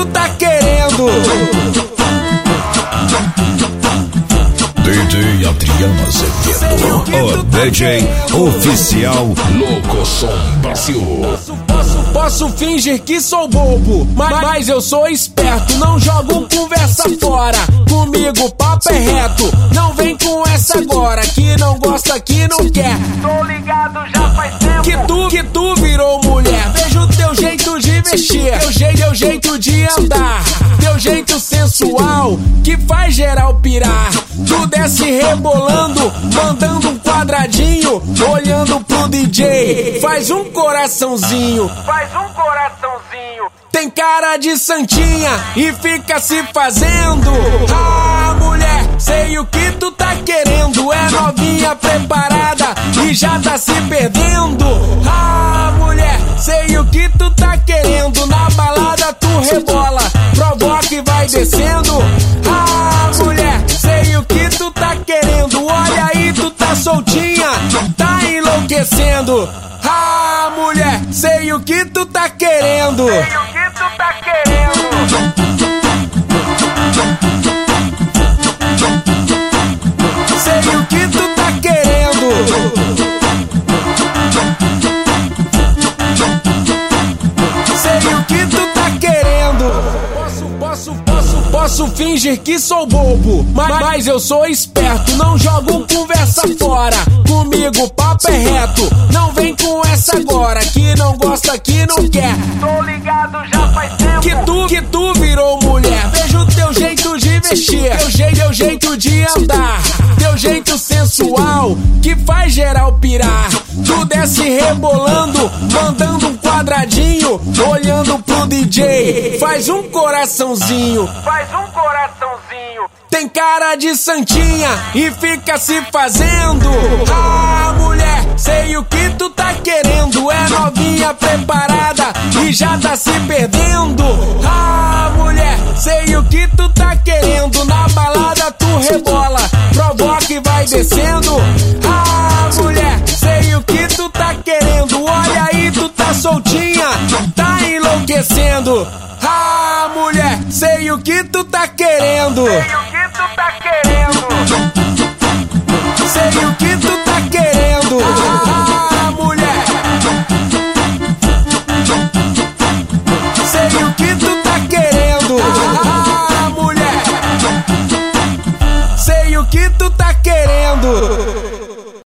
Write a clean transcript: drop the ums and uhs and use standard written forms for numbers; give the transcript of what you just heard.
tu tá querendo? DJ Adriano Azevedo, o DJ oficial Locosom Brasil. Posso fingir que sou bobo, mas eu sou esperto. Não jogo conversa fora, comigo papo é reto. Não vem com essa agora, que não gosta, que não quer. Tô ligado já faz tempo Que tu virou mulher. Vejo teu jeito de vestir, teu jeito de andar, teu jeito sensual que faz geral pirar. Tu desce rebolando, mandando um quadradinho, olhando pro DJ, faz um coraçãozinho. Tem cara de santinha e fica se fazendo. Ah, mulher, sei o que tu tá querendo. É novinha preparada e já tá se perdendo. Ah, mulher, sei o que tu tá querendo. Na balada tu rebola, provoca e vai descendo. Ah, mulher, sei o que tu tá querendo. Olha aí, tu tá soltinha, tá enlouquecendo. Ah, mulher, sei o que tu tá querendo. Sei o que tu tá querendo. Sei o que tu tá querendo. Posso fingir que sou bobo, mas eu sou esperto. Não jogo conversa fora, comigo papo é reto. Não vem com essa agora, que não gosta, que não quer. Tô ligado já faz tempo Que tu virou mulher. Vejo teu jeito de vestir, teu jeito de andar, teu jeito sensual que faz geral pirar. Tu desce rebolando, mandando um quadradinho, olhando pro DJ, faz um coraçãozinho. Tem cara de santinha e fica se fazendo. Ah, mulher, sei o que tu tá querendo. É novinha preparada e já tá se perdendo. Ah, mulher, sei o que tu tá querendo. Na balada tu rebola, provoca e vai descendo. Ah, mulher, sei o que tu tá querendo. Olha aí, tu tá soltinha, tá enlouquecendo. Ah, mulher, sei o que tu tá querendo.